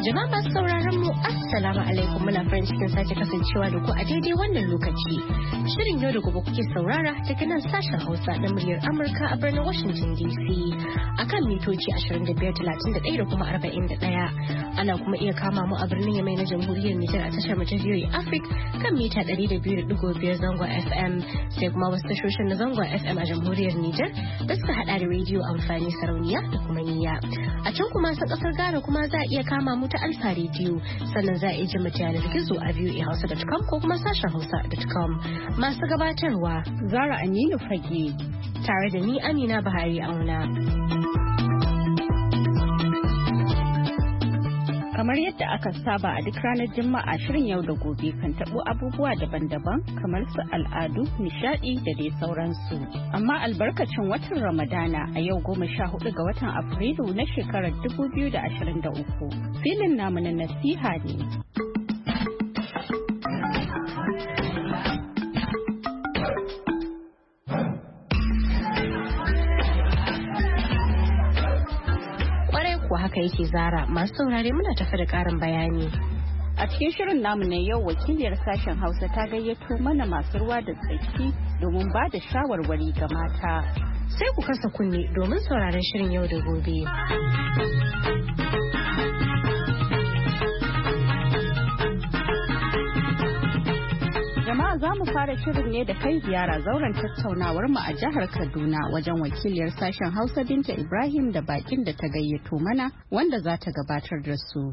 Jama'a masu sauraron mu assalamu alaikum, muna farin cikin sake kasancewa da ku a daidai wannan lokaci. Shirin yau da gobe kuke saurara daga nan sashen Hausa na muryar Amurka a birnin Washington DC akan mitoci 2531 da kuma 41. Ana kuma iya kama mu a birnin Yamai na Jamhuriyar Nijar a tashar Majaliyar Africa kan mita 200.5 zangon FM, sai kuma wasu tashoshin na zangon FM a Jamhuriyar Nijar da suka hada da rediyo amfani sarauniya da kuma niyya. A can kuma sa kasar Ghana kuma za a iya kama mu ta Alfa Radio, sannan za a iya ji mata yanar gizo a voahausa.com ko kuma sashen hausa.com. Masu gabatarwa Zara Aminu Fage tare da ni Amina Bahari Auna. Kamar yadda aka saba a duk ranar Juma'a, shirin yau da gobe kan tabo abubuwa daban-daban kamar su al'adu, nishadi da dai sauransu. Amma albarkacin watan Ramadana a yau 14 ga watan Afrilu na shekarar 2023. Filin namu na nasiha ne. Haka yake Zara, masu saurare muna tafi da karin bayani. A cikin shirin namu na yau, wakiliyar sashen Hausa ta gayyato mana masu ruwa da tsaki domin ba da shawarwari ga mata. Sai ku kasa kunne domin sauraron shirin yau da gobe. Jama'a za mu fara shirin ne da kai ziyara zauren tattaunawar mu a jihar Kaduna wajen wakiliyar sashen Hausa Binta Ibrahim da bakin da ta gayyato mana wanda za ta gabatar da su.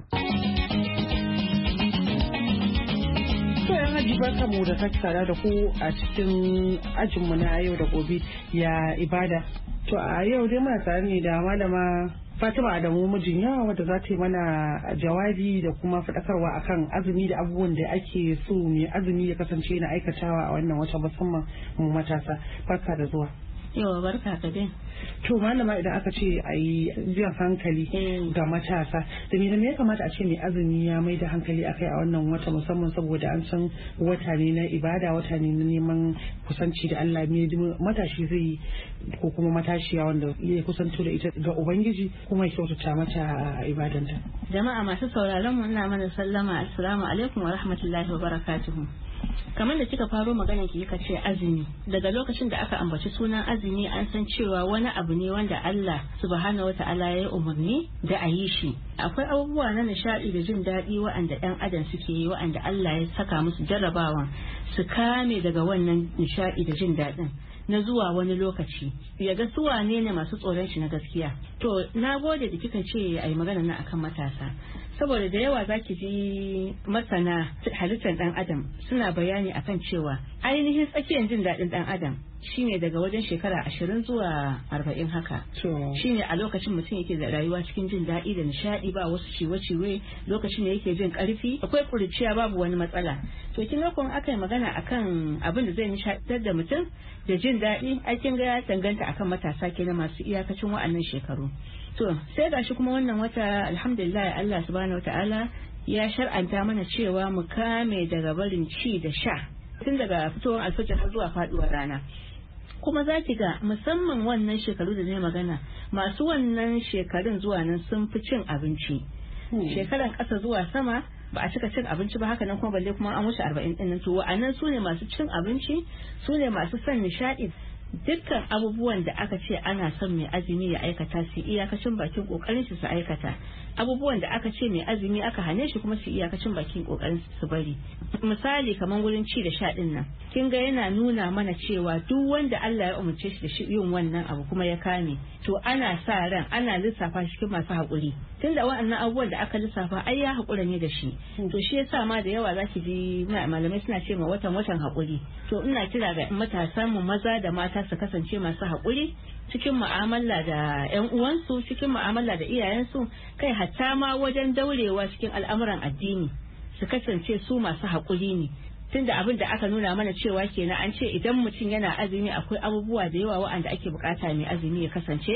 Haji barka mu da sake tare da ku a cikin ajinmu na yau da gobe ya ibada. To a yau dai muna tare ne da malama Fatima Adamu mijin yawa wadda za ta yi mana jawabi da kuma faɗakarwa akan azumi da abubuwan da ake so mai azumi ya kasance na aikatawa a wannan wata musamman mu matasa. Barka da zuwa. Yawa barka ka dai. To malama, idan aka ce a yi jan hankali ga matasa, da me ya kamata a ce mai azumi ya mai da hankali akai a wannan wata musamman saboda an san wata ne na ibada, wata ne na neman kusanci da Allah, me matashi zai ko kuma matashiya wanda ya kusanto da ita ga Ubangiji kuma ya kyautata mata a ibadanta. Jama'a masu sauraron mu, ina mana sallama, assalamu alaikum wa rahmatullahi wa barakatuhu. Kamar da kika faro magana ki kika ce azumi, daga lokacin da aka ambaci sunan azumi an san cewa wani abu ne wanda Allah subhanahu wata'ala ya yi umarni da a yi shi. Akwai abubuwa na nishadi da jin daɗi wa'anda ɗan adam suke yi, wa'anda Allah ya saka musu jarrabawa su kame daga wannan nishadi da jin daɗin na zuwa wani lokaci, ya ga su wane ne masu tsoron shi na gaskiya. To na gode da kika ce a yi magana na akan matasa, saboda da yawa zaki ji masana halittar dan adam suna bayani akan cewa ainihin tsakiyar jin daɗin dan adam shine daga wajen shekara 20 zuwa 40 haka. Shine a lokacin mutum yake da rayuwa cikin jin daɗi da nishadi, ba wasu ciwe-ciwe, lokacin da yake jin ƙarfi, akwai kuriciya, babu wani matsala. To kin ga kun aka yi magana akan abin da zai nishadar da mutum da jin daɗi, ai kin ga ya danganta akan matasa kenan masu iyakacin wa'annan shekaru. To sai gashi kuma wannan wata alhamdulillah Allah subhanahu wataala ya shar'anta mana cewa mu kame daga barin ci da sha tun daga fitowar alfajir har zuwa faduwar rana. Kuma za ki ga musamman wannan shekaru da ne magana, masu wannan shekarun zuwa nan sun fi cin abinci. Shekaran ƙasa zuwa sama ba a cika cin abinci ba, haka nan kuma balle kuma an wuce 40 ɗin nan. To wa'annan su ne masu cin abinci, su ne masu son nishaɗi. Dukkan abubuwan da aka ce ana son mai azumi ya aikata su iyakacin bakin kokarin su aikata, abubuwan da aka ce mai azumi aka hane shi kuma su iyakacin bakin kokarin su bari. Misali kamar wurin ci da sha din nan, kin ga yana nuna mana cewa duk wanda Allah ya umarce shi da yin wannan abu kuma ya kame, to ana sa ran ana lissafa shi cikin masu haƙuri, tunda waɗannan abubuwan da aka lissafa ai ya haƙura ne da shi. To shi yasa ma da yawa zaki ji malamai suna ce ma watan haƙuri. To ina kira ga matasan mu maza da mata su kasance masu haƙuri cikin mu'amala da 'yan uwansu, cikin mu'amala da iyayensu, kai hatta ma wajen daurewa cikin al'amuran addini su kasance su masu haƙuri ne. Tunda abin da aka nuna mana cewa kenan an ce idan mutum yana azumi akwai abubuwa da yawa wa'anda ake bukata mai azumi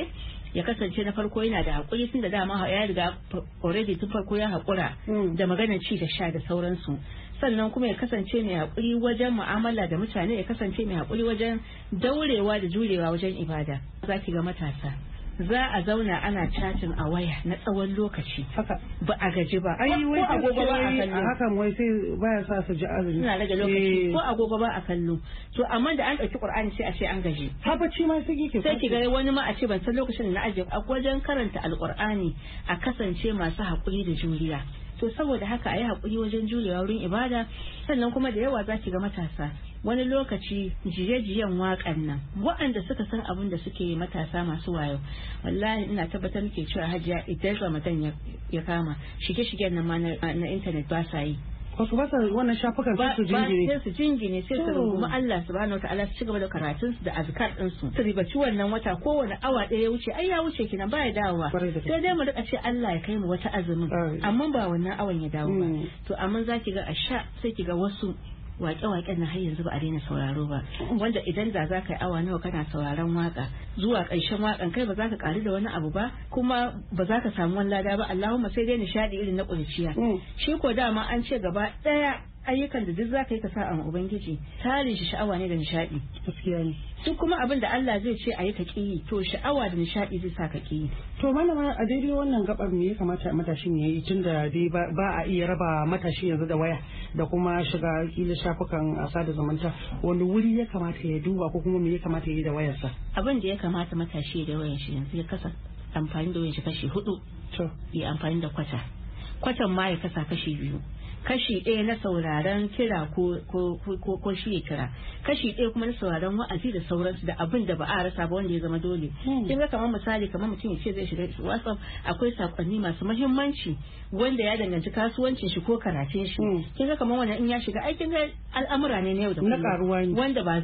ya kasance na farko yana da haƙuri, tun da dama ya riga already tun farko ya haƙura da maganar ci da sha da sauransu. Sannan kuma ya kasance mai haƙuri wajen mu'amala da mutane, ya kasance mai haƙuri wajen daurewa da jurewa wajen ibada. Za ki ga matasa za a zauna ana chatting a waya na tsawon lokaci haka ba a gaji ba ai wai ko agogo ba a kallo hakan wai sai baya sa su ji azumi suna rage lokaci ko agogo ba a kallo to amma da an ɗauki Qur'ani sai a ce an gaji habbaci ma sai ki ga wani ma a ce ban san lokacin da na aje a wajen karanta alqur'ani a kasance masu haƙuri da juriya to saboda haka ayi haƙuri wajen jurewa wurin ibada sannan kuma da yawa za ki ga matasa wani lokaci jiye-jiyen waƙan nan waɗanda suka san abin da suke matasa masu wayo wallahi ina tabbatar muke cewa hajiya idan Ramadan ya kama shige-shigen nan ma na intanet ba sa yi wasu ba sa wannan shafukan sai su jingine sai su rungumi Allah subhanahu wataala su cigaba da karatun su da azkar din su ribaci wannan wata kowane awa ɗaya ya wuce ai ya wuce kinan ba ya dawowa sai dai mu rika ce Allah ya kai mu wata azumin amma ba wannan awan ya dawo ba to amma zaki ga sai ki ga wasu waƙe-waƙen na har yanzu ba a daina sauraro ba wanda idan da za ka yi awa nawa kana sauraron waka zuwa ƙarshen waƙan kai ba za ka ƙari da wani abu ba kuma ba za ka samu wani lada ba Allahumma sai dai nishaɗi irin na ƙuruciya shi ko dama an ce gaba ɗaya ayyukan da duk za ka yi ka sa a ubangiji tarin shi sha'awa ne da nishaɗi gaskiya ne duk kuma abin da Allah zai ce a yi ka ƙi to sha'awa da nishaɗi zai sa ka ƙi to malama a daidai wannan gabar me ya kamata matashin ya yi tun da dai ba a iya raba matashi yanzu da waya da kuma shiga kila shafukan sada zumunta wani wuri ya kamata ya duba ko kuma me ya kamata ya yi da wayarsa abin da ya kamata matashi da wayar shi yanzu ya kasa amfani da wayar shi kashi 4 to ya amfani da kwatan ma ya kasa kashi 2 kashi ɗaya na sauraron kira ko shi ya kira kashi ɗaya kuma na sauraron wa'azi da sauransu da abin da ba a rasa ba wanda ya zama dole kin ga kamar misali kamar mutum ya ce zai shiga WhatsApp akwai sakonni masu muhimmanci wanda ya danganci kasuwancin shi ko karatun shi kin ga kamar wannan in ya shiga aikin ga al'amura ne na yau da kullum wanda ba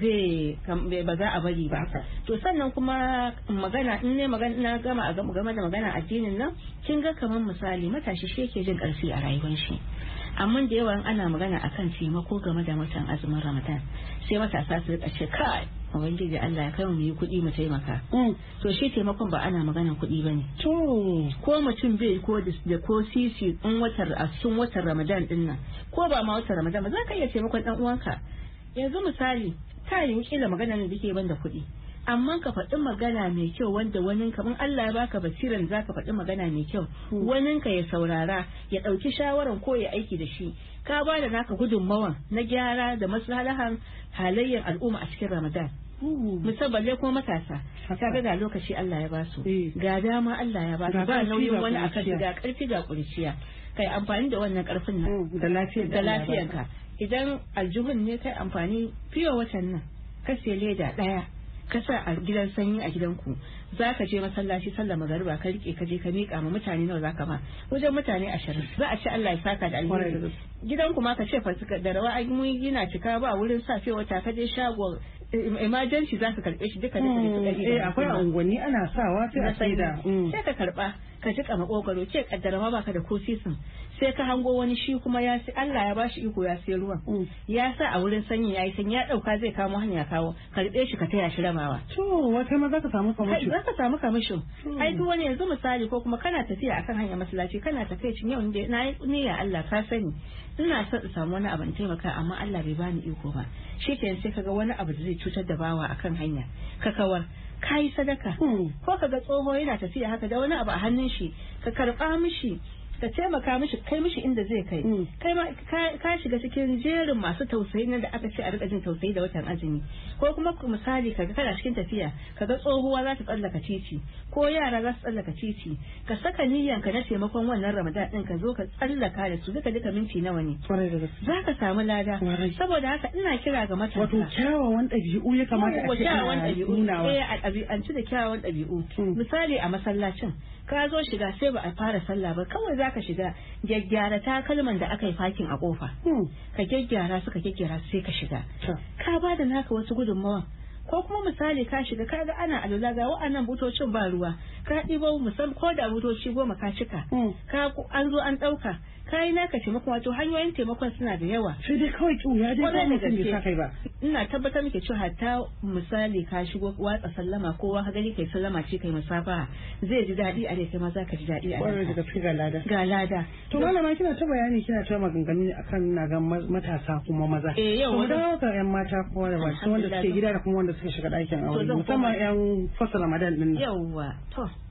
za a bari ba to sannan kuma magana in ne magana na gama game da magana addinin nan kin ga kamar misali matashi shi yake jin ƙarfi a rayuwar shi amma da yawan ana magana akan taimako game da watan azumin Ramadan sai matasa su rika ce kai ubangiji Allah ya kai mu yi kuɗi mu taimaka to shi taimakon ba ana magana kuɗi bane to ko mutum bai ko da ko sisi in cikin watan Ramadan din nan ko ba ma watan Ramadan ba za ka iya taimakon dan uwanka yanzu misali ta yi kila magana ne dake banda kuɗi amma ka faɗi magana mai kyau wanda wani kamar Allah ya baka basiran za ka faɗi magana mai kyau wani ka ya saurara ya ɗauki shawaran ko ya aiki da shi ka ba da naka gudunmawan na gyara da maslahan halayyar al'umma a cikin Ramadan musamman kuma matasa kaga ga lokaci Allah ya basu ga dama Allah ya basu ba nauyin wani akan ga karfi ga kurciya kai amfani da wannan karfin nan da lafiyarka idan aljihun ne kai amfani fiye watan nan ka sai leda ɗaya ka sa a gidan sanyi a gidanku za ka je masallaci sallar magariba ka rike ka je ka miƙa ma mutane nawa za ka ba wajen mutane 20 za a ce Allah ya saka da alheri gidanku ma ka ce fasika da rawa an yana cika ba wurin safe wata ka je shago emergency za ka karbe shi duka akwai unguwanni ana sawa sai a saida sai ka karba ka jika makogaro ce kaddara ma baka da ko sisin sai ka hango wani shi kuma ya sai Allah ya bashi iko ya sai ruwan ya sa a wurin sanyi yayi sanyi ya dauka zai kamo hanya kawo karbe shi ka taya shi rabawa to wata ma zaka samu kamishin zaka samu kamishin ai duk wani yanzu misali ko kuma kana tafiya akan hanyar masallaci kana tafiya cin yau ne na yi ya Allah ka sani ina son in samu wani abu in taimaka amma Allah bai bani iko ba shi ke sai kaga wani abu da zai cutar da bawa akan hanya ka kawar kayi sadaka ko kaga tsoho yana tafiya haka da wani abu a hannun shi ka karba mishi ka taimaka mishi kai mishi inda zai kai kai ma ka shiga cikin jerin masu tausayi nan da aka ce a rika jin tausayi da watan azumi ko kuma misali kaga kana cikin tafiya kaga tsohuwa za ta tsallaka titi ko yara za su tsallaka titi ka saka niyyan ka na taimakon wannan Ramadan din ka zo ka tsallaka da su duka minti nawa ne za ka samu lada saboda haka ina kira ga matasa wato kyawawan ɗabi'u ya kamata a ce kyawawan ɗabi'u a ɗabi'anci da kyawawan ɗabi'u misali a masallacin ka zo shiga sai ba a fara sallah ba kawai zaka shiga gyaggyara takalman da aka yi fakin a kofa ka gyaggyara suka gyaggyara sai ka shiga ka ba da naka wasu gudunmawa ko kuma misali ka shiga kaga ana alula ga wa'annan butocin ba ruwa ka ɗibo musamman ko da butoci 10 ka cika ka an zo an ɗauka kai naka taimako wato hanyoyin taimakon suna da yawa sai dai kawai ya dai ba mutum bai sa kai ba ina tabbatar muke cewa hatta misali ka shigo watsa sallama kowa ka gani kai sallama ce kai musafaha zai ji daɗi a ne kai ma za ka ji daɗi a ne daga cikin ga lada to malama kina ta bayani kina ta maganganu akan na ga matasa kuma maza yau da ga yan mata kuma da wasu wanda suke gida da kuma wanda suke shiga ɗakin aure musamman yan fasa Ramadan din yawa to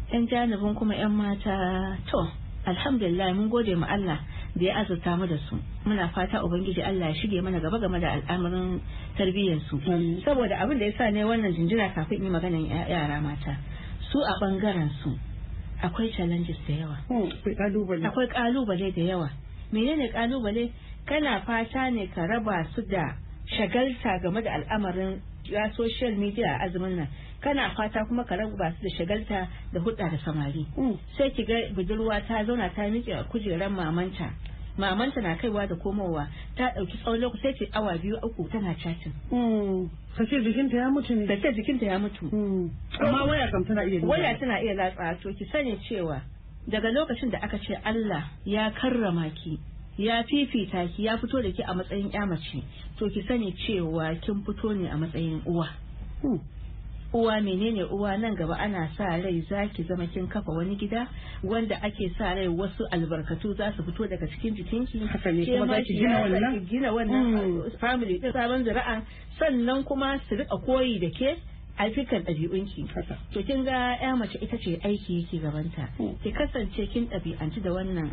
yan janibin kuma yan mata to alhamdulillah mun gode ma Allah da ya azurta mu da su muna fata ubangiji Allah ya shige mana gaba game da al'amarin tarbiyyar su saboda abin da yasa ne wannan jinjira kafin yi maganan yara mata su a bangaren su akwai challenges da yawa akwai kalubale da yawa menene kalubale kana fata ne ka raba su da shagalta game da al'amarin ya social media a azumin nan kana fata kuma ka raba su da shagalta da hudda da samari sai ki ga budurwa ta zauna ta miƙe a kujerar mamanta na kaiwa da komowa ta ɗauki tsawon lokaci sai ce awa 2-3 tana chatting kace jikinta ya mutu ne da ce jikinta ya mutu amma waya kam tana iya latsa to ki sani cewa daga lokacin da aka ce Allah ya karrama ki ya fifita ki ya fito da ki a matsayin ƴa mace to ki sani cewa kin fito ne a matsayin uwa uwa menene uwa nan gaba ana sa rai zaki zama kin kafa wani gida wanda ake sa rai wasu albarkatu za su fito daga cikin jikinki ke ma ki gina wannan family din sabon zuri'a sannan kuma su rika koyi da ke aifikan ɗabi'unki to kin ga ƴa mace ita ce aiki yake gabanta ki kasance kin ɗabi'anci da wannan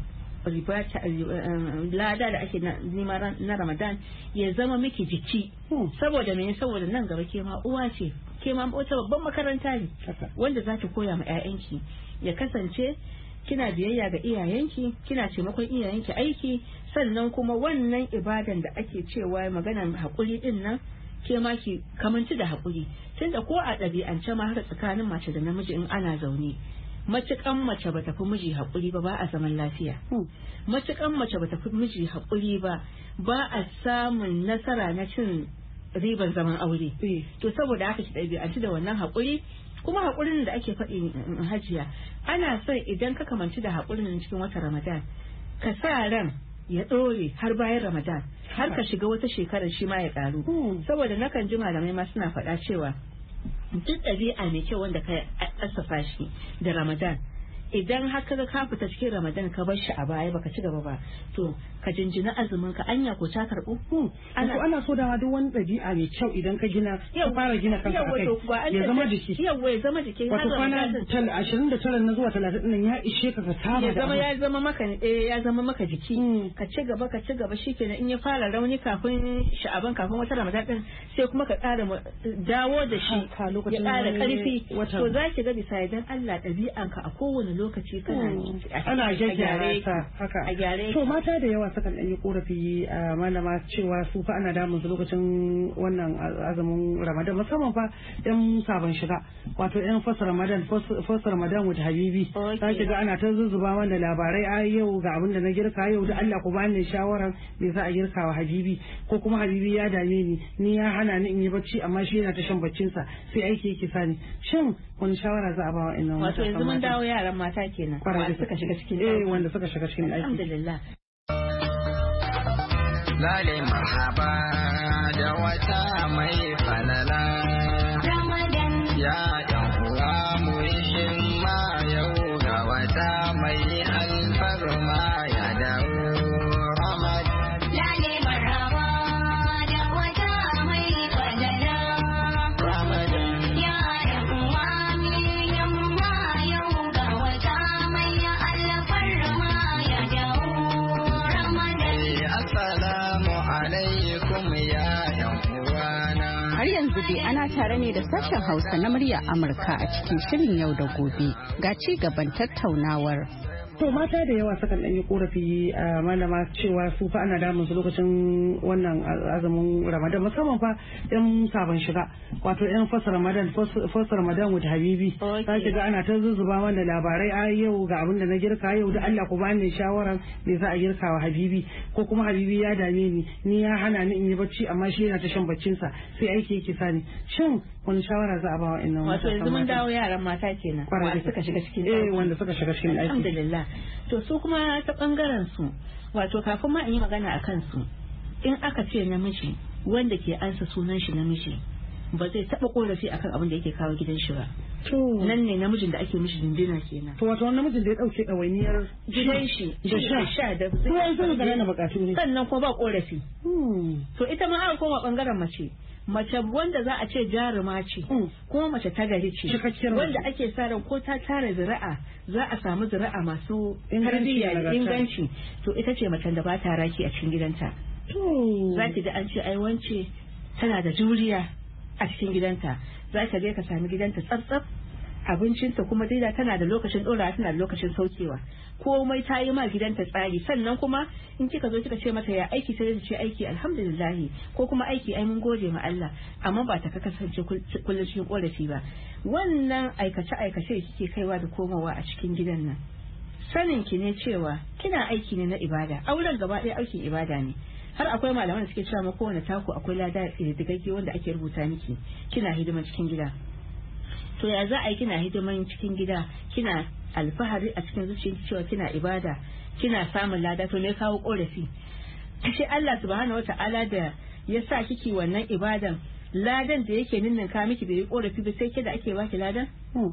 lada da ake nema na Ramadan ya zama miki jiki saboda me saboda nan gaba ke ma uwa ce ke ma wata babban makaranta ne wanda za ta koya ma 'ya'yanki ya kasance kina biyayya ga iyayenki kina taimakon iyayenki aiki sannan kuma wannan ibadan da ake cewa maganar haƙuri din nan ke ma ki kamanci da haƙuri tunda ko a ɗabi'ance ma har tsakanin mace da namiji in ana zaune matukan mace bata fi miji haƙuri ba a zaman lafiya matukan mace bata fi miji haƙuri ba a samun nasara na cin riban zaman aure to saboda haka ki ɗabi'anci da wannan haƙuri kuma haƙurin da ake faɗi hajiya ana son idan ka kamanci da haƙurin cikin wata Ramadan ka sa ran ya ɗore har bayan Ramadan har ka shiga wata shekarar shi ma ya ƙaru saboda nakan ji malamai ma suna faɗa cewa duk ɗabi'a mai kyau wanda ka asafa shi da Ramadan idan haka ka fita cikin Ramadan ka bar shi a baya baka ci gaba ba to ka jinjina azumin ka anya ko ta karbu ana so da duk wani ɗabi'a mai kyau idan ka gina ka fara gina kanka akai ya zama jiki ya zama jiki wato kwana 29 na zuwa 30 din ya ishe ka saba da ya zama maka jiki ka ci gaba shikenan in ya fara rauni kafin sha'aban kafin wata Ramadan din sai kuma ka ƙara dawo da shi ya ƙara ƙarfi to zaki ga bisa idan Allah ɗabi'anka a kowane lokaci ana gyara ta haka a gyare to mata da yawa sukan ɗan yi korafi a malama cewa su fa ana damun su lokacin wannan azumin Ramadan musamman fa yan sabon shiga wato yan fasa Ramadan with Habibi zaki ga ana ta zuzzuba wanda labarai a yau ga abin da na girka yau da Allah ku bani shawaran me za a girka wa Habibi ko kuma Habibi ya dame ni ya hana ni in yi bacci amma shi yana ta shan baccin sa sai aiki yake sani shin wani shawara za a ba wa ina wato yanzu mun dawo yaran mata kenan wanda suka shiga cikin wanda suka shiga cikin aiki alhamdulillah lale marhaba da wata mai falala Ramadan ya yan uwa mu himma yau ga wata mai alfarma ya dawo Ramadan lale marhaba da wata mai falala Ramadan ya yan uwa mu himma yau ga wata mai alfarma ya dawo Ramadan assalamu alaikum ya yan uwana. Har yanzu dai ana tare ne da sashen Hausa na murya Amurka a cikin shirin yau da gobe. Ga ci gaban tattaunawar. to mata da yawa sukan ɗan yi korafi a malama cewa su fa ana damun su lokacin wannan azumin Ramadan musamman fa yan sabon shiga wato yan fasa Ramadan with Habibi za ki ga ana ta zuzzuba wanda labarai a yau ga abin da na girka yau da Allah ku bani shawaran me za a girka wa Habibi ko kuma Habibi ya dame ni ya hana ni in yi bacci amma shi yana ta shan baccin sa sai aiki yake sani shin wani shawara za a ba wa innan wato yanzu mun dawo yaran mata kenan wanda suka shiga cikin wanda suka shiga cikin aiki alhamdulillah to su kuma ta bangaren su wato kafin ma in yi magana akan su in aka ce namiji wanda ke ansa sunan shi namiji ba zai taba korafi akan abin da yake kawo gidan shi ba nan ne namijin da ake mishi dindina kenan to wato namijin da ya dauke ɗawainiyar gidan shi da sha da kuma yanzu ga na bukatu ne sannan kuma ba korafi to ita ma aka koma bangaren mace mace wanda za a ce jaruma ce kuma mace ta gari ce wanda ake sa ran ko ta tara zira'a za a samu zira'a masu tarbiyya inganci to ita ce macen da ba ta raki a cikin gidanta za ki ga an ce ai wance tana da juriya a cikin gidanta za ka je ka sami gidanta tsaf abincinta kuma daida tana da lokacin ɗora tana da lokacin saukewa komai ta yi ma gidanta tsari sannan kuma in kika zo kika ce mata ya aiki sai ta ce aiki alhamdulillah ko kuma aiki ai mun gode ma Allah amma ba ta kasance kullum cikin korafi ba wannan aikace kike kaiwa da komawa a cikin gidan nan sanin ki ne cewa kina aiki ne na ibada auren gaba ɗaya aikin ibada ne har akwai malaman da suke cewa ma kowane taku akwai lada digagge wanda ake rubuta miki kina hidiman cikin gida to ya za a yi kina hidiman cikin gida kina alfahari a cikin zuciyarki cewa kina ibada kina samun lada to ne kawo korafi shi Allah subhanahu wata'ala da ya sa kiki wannan ibadan ladan da yake ninninka miki bai yi korafi ba sai ke da ake baki ladan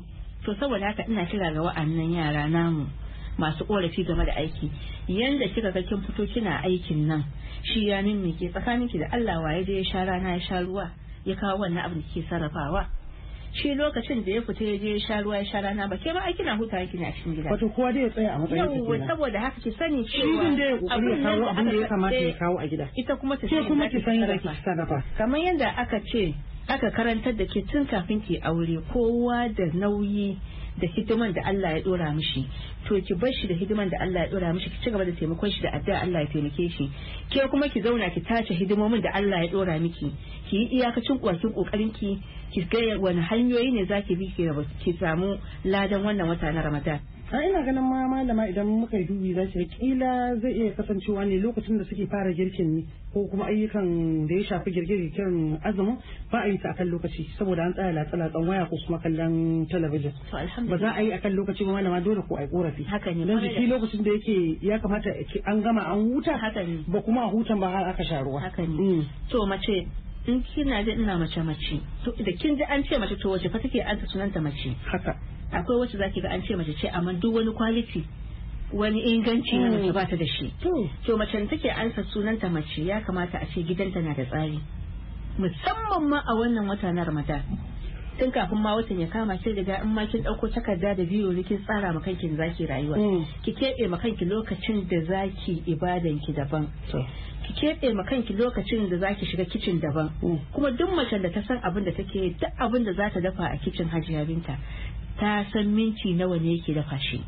to saboda haka ina kira ga wa'annan yara namu masu korafi game da aiki yanda kika ga kin fito kina aikin nan shi ya ninnike tsakaninki da Allah waye da ya sha rana ya sha ruwa ya kawo wannan abin da kike sarrafawa shi lokacin da ya fita ya je ya sha ruwa ya sha rana ba ke ma ai kina hutawa kina a cikin gida wato kowa dai ya tsaya a matsayin sa saboda haka ki sani cewa shi da ya kokari ya kawo abin da ya kamata ya kawo a gida ita kuma ta ce kuma ki san da ki sarrafa kamar yadda aka ce aka karantar da ke tun kafin ki aure kowa da nauyi da hidiman da Allah ya dora mishi to ki bar shi da hidiman da Allah ya dora mishi ki ci gaba da taimakon shi da addu'a Allah ya taimake shi ke kuma ki zauna ki tace hidimomin da Allah ya dora miki ki yi iyakacin kokarin ki ga wani hanyoyi ne zaki bi ki samu ladan wannan wata na Ramadan ina ganin ma malama idan muka yi dubi za ki kila zai iya kasancewa ne lokacin da suke fara girkin ne ko kuma ayyukan da ya shafi girkin azumin ba a yi ta akan lokaci saboda an tsaya latsa-latsan waya ko kuma kallon talabijin ba za a yi akan lokaci ba malama dole ko a yi korafi haka ne don jiki lokacin da yake ya kamata an gama an huta haka ne ba kuma a hutan ba har aka sha ruwa haka ne to mace in kina da ina mace to da kin ji an ce mace to wace fa take anta sunanta mace haka akwai wacce zaki ga an ce mace ce amma duk wani quality wani inganci na mace ba ta da shi to mace da take ansa sunanta mace ya kamata a ce gidanta na da tsari musamman ma a wannan wata na Ramadan tun kafin ma watan ya kama kin riga in ma kin dauko takarda da biyo kin tsara ma kanki zaki rayuwa ki kebe ma kanki lokacin da zaki ibadan ki daban ki kebe ma kanki lokacin da zaki shiga kicin daban kuma duk macen da ta san abin da take duk abin da za ta dafa a kicin Hajiya Binta ta san minti nawa ne yake dafa shi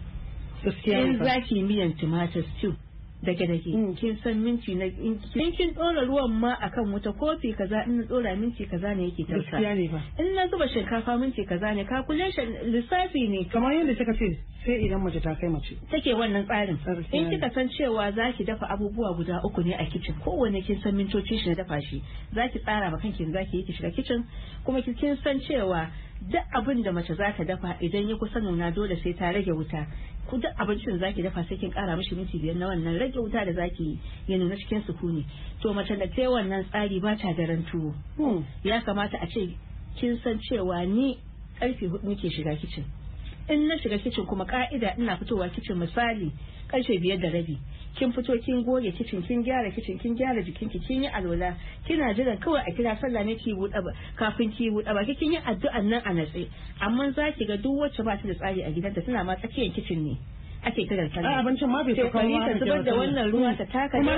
in zaki miyan tumatir stew dage kin san minti na in kin dora ruwan ma akan wuta kofi kaza in na dora minti kaza ne yake tausa in na zuba shinkafa minti kaza ne calculation lissafi ne kamar yadda kika ce sai idan mace ta kai mace take wannan tsarin in kika san cewa zaki dafa abubuwa guda uku ne a kicin kowanne kin san mintoci shi na dafa shi zaki tsara ma kanki zaki yi ki shiga kicin kuma kin san cewa duk abin da mace za ta dafa idan ya kusa nuna dole sai ta rage wuta ku duk abincin zaki dafa sai kin kara mishi minti 5 na wannan rage wuta da zaki ya nuna cikin sukuni to mace da ta wannan tsari ba ta daren tuwo ya kamata a ce kin san cewa ni karfe 4 nake shiga kicin in na shiga kicin kuma ka'ida ina fitowa kicin misali karfe 5:30 kin fito kin goge kicin kin gyara jikinki kin yi alwala kina jiran kawai a kira sallah ne ki buɗe kafin ki buɗe baki kin yi addu'an nan a natse amma zaki ga duk wacce ba ta da tsari a gidanta tana ma tsakiyar kicin ne ake kiran sallah abincin ma bai saka ruwa ta zubar da wannan ruwa ta taka kuma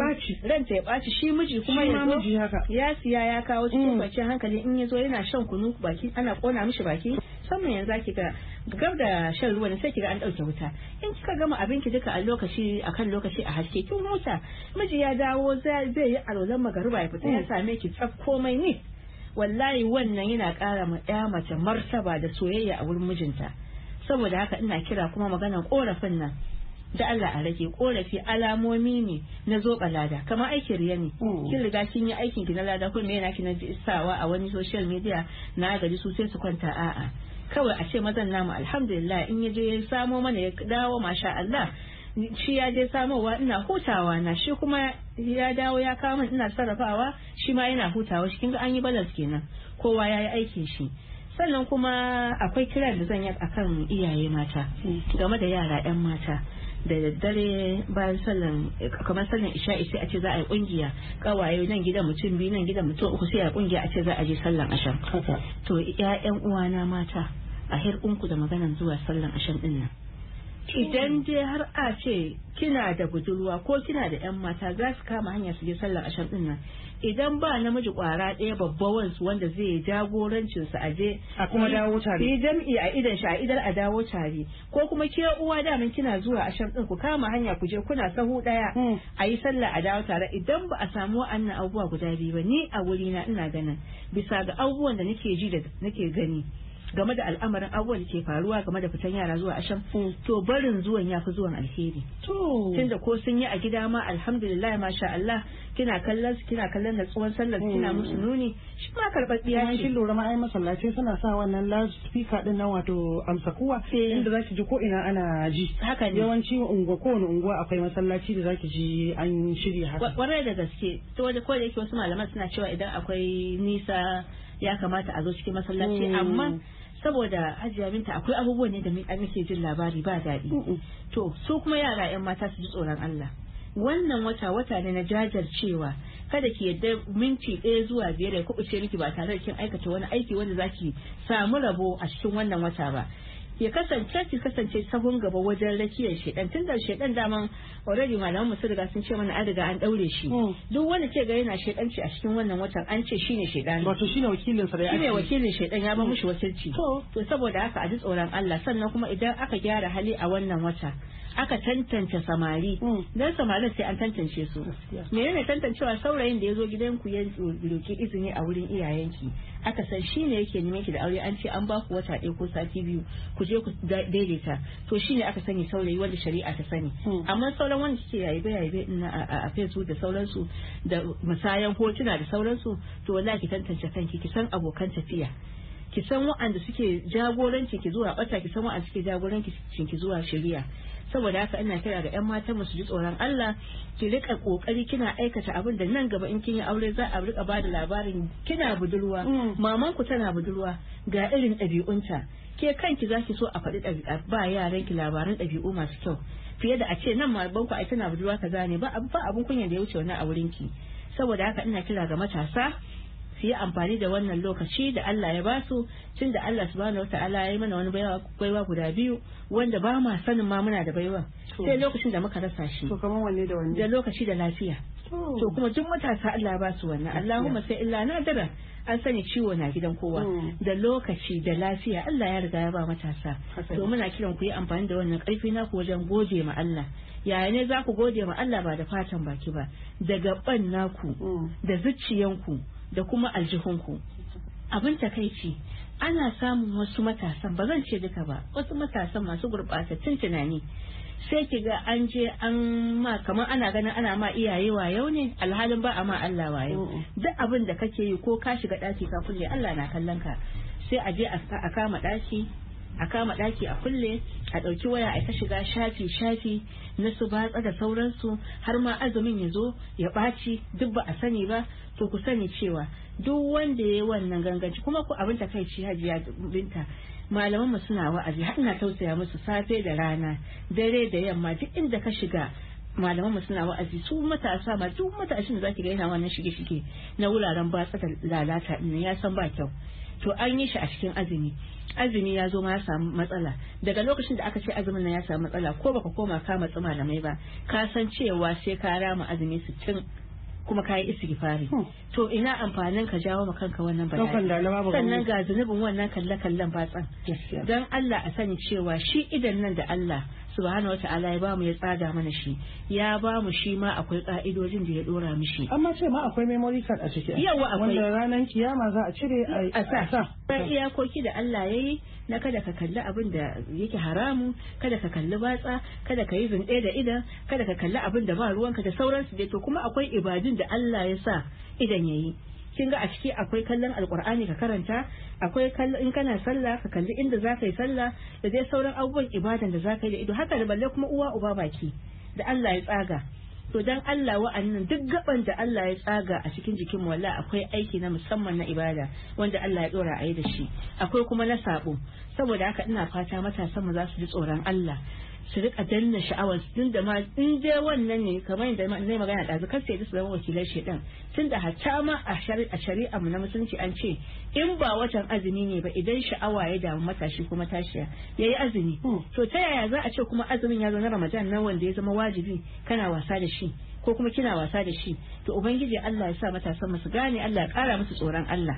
ranta ya baci shi miji kuma ya siya ya kawo cikin kwanciyar hankali in ya zo yana shan kunu baki ana kona mishi baki sannan yanzu zaki ga gab da shan ruwa ne sai kiga an dauke wuta in kika gama abinki duka a lokaci akan lokaci a haske kin huta miji ya dawo zai yi alwalan magariba ya fita ya same ki tsaf komai ne wallahi wannan yana kara ma ɗaya mace martaba da soyayya a wurin mijinta saboda haka ina kira kuma maganar korafin nan da Allah a rage korafi alamomi ne na zoba lada kamar aikin riya ne kin riga kin yi aikin ki na lada ko me yana ki na sawa a wani social media na gaji su sai su kwanta a'a kawai a ce mazan namu alhamdulillah in ya je ya samo mana ya dawo masha Allah shi ya je samowa ina hutawa na shi kuma ya dawo ya kawo min ina sarrafawa shi ma yana hutawa shi kinga an yi balance kenan kowa ya yi aikin shi sannan kuma akwai kiran da zan yi akan iyaye mata game da yara 'yan mata da daddare bayan sallan kamar sallan isha'i sai a ce za a yi kungiya kawaye nan gidan mutum biyu nan gidan mutum uku sai a kungiya a ce za a je sallan asham. To ƴaƴan uwana mata a hirkunku da maganan zuwa sallan asham din nan. Idan dai har a ce kina da budurwa ko kina da yan mata za su kama hanya su je sallar asham din nan, idan ba namiji kwara ɗaya babban su wanda zai jagorancin su aje a kuma dawo tare, yi jam'i a idan shi a idan a dawo tare, ko kuma ke uwa daman kina zuwa asham din ku kama hanya ku je kuna sahu ɗaya a yi sallah a dawo tare. Idan ba a samu wa'annan abubuwa guda biyu ba, ni a wuri na ina ganin bisa ga abubuwan da nake ji da nake gani game da al'amarin abubuwan da ke faruwa game da fitan yara zuwa asham, to barin zuwan ya fi zuwan alheri. Tunda ko sun yi a gida ma alhamdulillah masha Allah kina kallon su kina kallon da tsohon sallar kina musu nuni shi ma karɓaɓɓiya ce. Kin lura ma ai masallaci suna sa wannan loudspeaker din nan wato amsa kuwa inda zaki ji ko ina ana ji. Haka ne. Yawanci unguwa kowane unguwa akwai masallaci da zaki ji an shirya haka. Kwarai da gaske. To ko da yake wasu malaman suna cewa idan akwai nisa ya kamata a zo cikin masallaci amma saboda Hajiya Binta akwai abubuwan ne da muke jin labari ba daɗi. To su kuma yara 'yan mata su ji tsoron Allah. Wannan wata ne na jajircewa, kada ki yadda minti 1 zuwa 5 ya kubuce miki ba tare da kin aikata wani aiki wanda zaki samu rabo a cikin wannan wata ba. Ya kasance ki kasance sahun gaba wajen rakiyar shedan, tunda shedan daman already malaman mu sun riga sun ce mana an riga an daure shi. Duk wanda ke ga yana shedanci a cikin wannan watan an ce shine shedan. Wato shine wakilin sa da ya shine wakilin shedan ya ba mushi wakilci. To saboda haka a ji tsoron Allah, sannan kuma idan aka gyara hali a wannan wata aka tantance samari, dan samarin sai an tantance su. Menene tantancewa? Saurayin da ya zo gidanku ya roki izini a wurin iyayenki, aka san shine yake neman ki da aure, an ce an ba ku wata 1 ko sati 2 ku je ku daidaita, to shine aka sani saurayi wanda shari'a ta sani. Amma sauran wanda kike yayi a Facebook da sauransu da musayan hotuna da sauransu, to wallahi ki tantance kanki, ki san abokan tafiya, ki san wa'anda suke jagoranci ki zuwa bata, ki san wa'anda suke jagoranci ki zuwa shari'a. Saboda haka ina kira ga 'yan matan mu su ji tsoron Allah, ki rika kokari kina aikata abin da nan gaba in kin yi aure za a rika bada labarin kina budurwa, maman ku tana budurwa ga irin ɗabi'unta, ke kanki zaki so a faɗi ɗabi'a ba yaran ki labaran ɗabi'u masu kyau fiye da a ce nan maman ku ai tana budurwa kaza ne, ba abun kunya da ya wuce wannan a wurin ki. Saboda haka ina kira ga matasa su yi amfani da wannan lokaci da Allah ya basu, tun da Allah subhanahu wataala ya yi mana wani baiwa guda biyu wanda ba ma sanin ma muna da baiwa sai lokacin da muka rasa shi. To kamar wanne da wanne? Da lokaci da lafiya. To kuma duk matasa Allah ba su wannan, Allahumma sai illa nadara, an sani ciwo na gidan kowa. Da lokaci da lafiya Allah ya riga ya ba matasa. To muna kiran ku yi amfani da wannan karfi naku wajen gode ma Allah. Yaya ne za ku gode ma Allah ba da fatan baki ba, da gaban naku da zuciyanku da kuma aljihunku. Abin takaici ana samun wasu matasan, ba zan ce duka ba, wasu matasan masu gurɓatattun tunani, sai ki ga an je an ma kamar ana ganin ana ma iyaye wayo ne, alhalin ba a ma Allah wayo. Duk abin da kake yi ko ka shiga ɗaki ka kulle Allah na kallon ka, sai a je a kama ɗaki a kulle, a ɗauki waya a ta shiga shafi na su batsa da sauransu, har ma azumin ya zo ya ɓaci duk ba a sani ba. To ku sani cewa duk wanda ya yi wannan ganganci, kuma ku abin takaici Hajiya Binta, malaman mu suna wa'azi har ina tausaya musu safe da rana dare da yamma, duk inda ka shiga malaman mu suna wa'azi. Su matasa ma duk matashin da zaki ga yana wannan shige na wuraren batsa da lalata din ya san ba kyau. To an yi shi a cikin azumi ya zo ma ya samu matsala. Daga lokacin da aka ce azumin nan ya samu matsala, ko baka koma ka matsi malamai ba, ka san cewa sai ka rama azumi 60 kuma kayi istighfari. To ina amfanin ka jawo ma kanka wannan bala'i, sannan ga zunubin wannan kalle-kallen batsan. Dan Allah a sani cewa shi idan nan da Allah subhanahu wata'ala ya bamu ya tsada mana shi, ya bamu shi ma akwai ka'idojin da ya dora mishi. Amma ce ma akwai memory card a ciki. Yawa akwai. Wanda ranar kiyama za a cire a sa. Iyakoki da Allah ya yi na kada ka kalli abin da yake haramu, kada ka kalli batsa, kada ka yi zunɗe da idan, kada ka kalli abin da ba ruwanka da sauransu dai. To kuma akwai ibadun da Allah ya sa idan yayi. Kin ga a ciki akwai kallon alkur'ani ka karanta, akwai kallon in kana sallah ka kalli inda za ka yi sallah, da dai sauran abubuwan ibadan da za ka yi da ido. Haka da balle kuma uwa uba baki da Allah ya tsaga. To dan Allah wa'annan duk gaban da Allah ya tsaga a cikin jikin mu, wallahi akwai aiki na musamman na ibada wanda Allah ya dora a yi da shi, akwai kuma na sabo. Saboda haka ina fata matasan mu za su ji tsoron Allah, su rika danna sha'awar tun da ma in dai wannan ne kamar yadda na magana da zakar sai su zama wakilan shedan tun da hatta ma a shari'a mu na musulunci an ce in ba watan azumi ne ba idan sha'awa ya damu matashi kuma tashiya yayi azumi to ta yaya za a ce kuma azumin ya zo na Ramadan nan wanda ya zama wajibi kana wasa da shi ko kuma kina wasa da shi to ubangiji Allah ya sa matasan mu su gane Allah ya kara musu tsoron Allah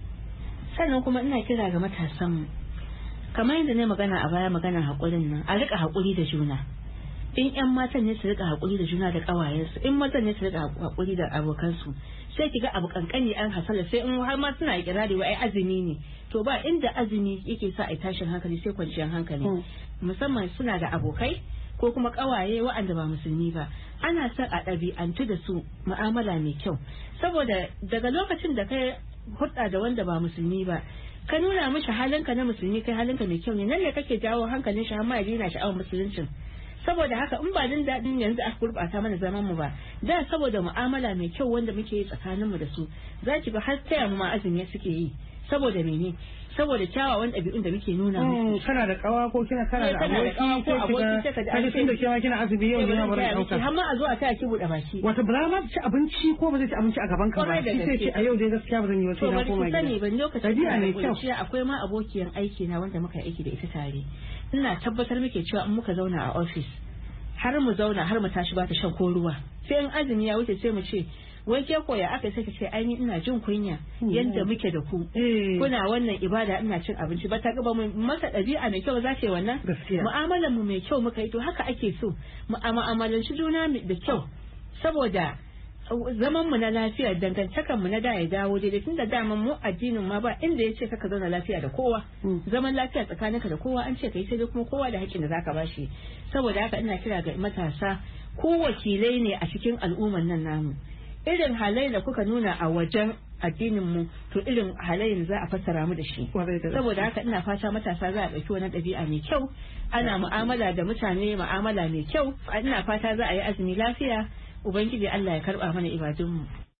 sannan kuma ina kira ga matasan mu kamar yadda ne magana a baya maganar haƙurin nan a rika haƙuri da juna in ƴan matan ne su rika haƙuri da juna da ƙawayensu in matan ne su rika haƙuri da abokansu sai kiga abu kankani an hasala sai in har ma suna kirari wa ai azumi ne to ba inda azumi yake sa ai tashin hankali sai kwanciyar hankali musamman suna da abokai ko kuma ƙawaye waɗanda ba musulmi ba ana son a ɗabi'antu da su mu'amala mai kyau saboda daga lokacin da kai hulɗa da wanda ba musulmi ba ka nuna mishi halinka na musulmi kai halinka mai kyau ne nan ne kake jawo hankalin shi har ma ya daina sha'awar musuluncin saboda haka in ba jin daɗin yanzu aka gurɓata mana zaman mu ba da saboda mu'amala mai kyau wanda muke yi tsakanin mu da su za ki ga har taya mu ma azumi suke yi saboda mene saboda kyawawan ɗabi'un da muke nuna musu kana da kawa ko kana da aboki sai ka ji tun da kewa kina azumi yau ne ma bari dauka har ma a zo a taya ki buɗe baki wata ba ma ci abinci ko ba zai ci abinci a gaban ka ba sai ce a yau dai gaskiya ba zan yi wasu na koma gida sani ban lokacin da akwai ma abokiyan aiki na wanda muka aiki da ita tare ina tabbatar muke cewa in muka zauna a office har mu zauna har mu tashi ba ta shan ko ruwa sai in azumi ya wuce sai mu ce wai ke koya aka sai ka ce ai ina jin kunya yanda muke da ku kuna wannan ibada ina cin abinci ba ta ga ba mu masa ɗabi'a mai kyau za ce wannan mu'amalar mu mai kyau muka yi to haka ake so mu mu'amalanci juna da kyau saboda zaman mu na lafiya dangantakan mu na da ya dawo daidai tunda daman mu addinin ma ba inda ya ce kaka zauna lafiya da kowa zaman lafiya tsakaninka da kowa an ce kai sai dai kuma kowa da haƙƙin da zaka bashi saboda haka ina kira ga matasa ko wakilai ne a cikin al'umman nan namu irin halayen da kuka nuna a wajen addinin mu to irin halayen za a fassara mu da shi saboda haka ina fata matasa za a ɗauki wani ɗabi'a mai kyau ana mu'amala da mutane mu'amala mai kyau ina fata za a yi azumi lafiya ubangiji Allah ya karba mana ibadunmu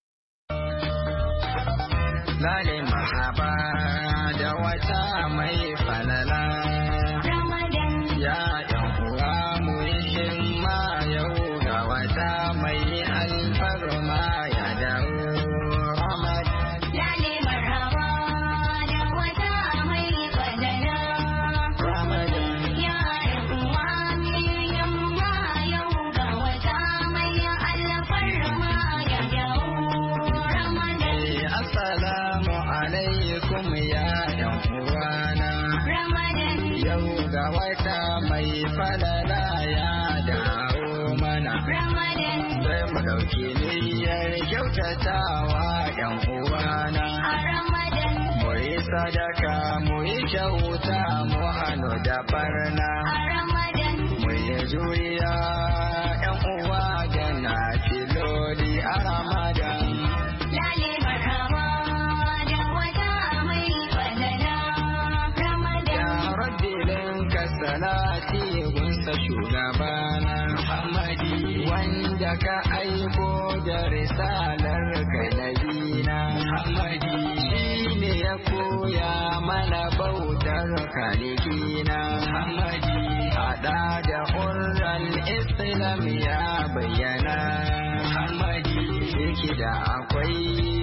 lale mahaba da wata mai falala Ramadan ya yan uwa mu himma yau ga wata mai alfarma ya dawo Ramadan lale marhaba da wata mai falala Ramadan ya yan uwa mu himma yau ga wata mai alfarma ya dawo Ramadan assalamu alaikum ya yan uwana Ramadan yau ga wata mai falala ya dawo mana Ramadan sai mu dauki niyyar kyautatawa yan uwana a Ramadan mu yi sadaka mu yi kyauta mu hannu da barna a Ramadan mu yi juriya yan uwa da na filoli a Ramadan lale marhaba da wata mai falala Ramadan ya rabbi linka salati gunsa shugabana Muhammadi wanda ka aiko da risalar kai nabina Muhammadi shine ya koya mana bautar kalikina Muhammadi hada da hurral islam ya bayyana Muhammadi yake da akwai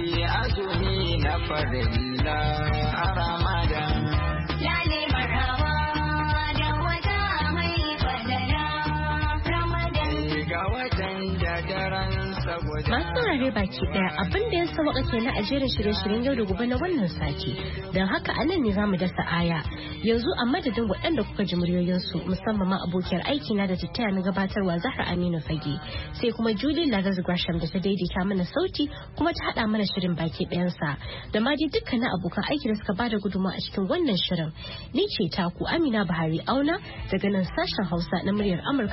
azumi na farilla a Ramadan lale marhaba da wata mai falala Ramadan ga watan da daren saboda masu saurare baki daya abin da ya sauka kenan a jerin shirye-shiryen yau da gobe na wannan sati don haka a nan ne zamu dasa aya yanzu a madadin waɗanda kuka ji muryoyinsu musamman ma abokiyar aiki na da tattaya na gabatarwa Zahra Aminu Fage sai kuma Julie Lagos Gresham da ta daidaita mana sauti kuma ta haɗa mana shirin baki ɗayansa da ma dai dukkanin abokan aiki da suka bada gudunmawa a cikin wannan shirin ni ce taku Amina Buhari Auna daga nan sashen Hausa na muryar Amurka